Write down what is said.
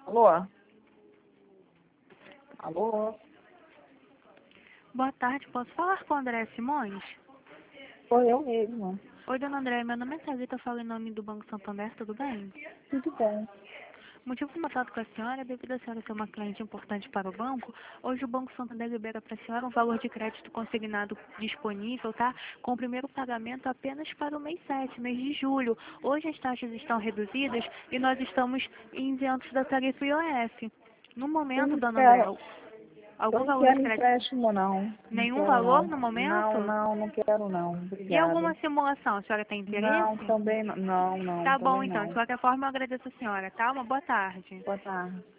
Alô? Alô? Boa tarde, posso falar com o André Simões? Sou eu mesma. Oi, dona André, meu nome é Thalita, eu falo em nome do Banco Santander, tudo bem? Tudo bem. O motivo do contato com a senhora é devido a senhora ser uma cliente importante para o banco. Hoje o Banco Santander libera para a senhora um valor de crédito consignado disponível, tá? Com o primeiro pagamento apenas para o mês 7, mês de julho. Hoje as taxas estão reduzidas e nós estamos isentos da tarifa IOF. No Eu momento, não dona André, quero, eu algum não valor de quero crédito? empréstimo, não. Não Nenhum quero, valor não. no Não, momento? não, não quero, não. E alguma Obrigada. simulação? A senhora tem Não, interesse? também não. Não, não, Tá bom, também então. De não. qualquer forma, eu agradeço a senhora, tá? Uma boa tarde. Boa tarde.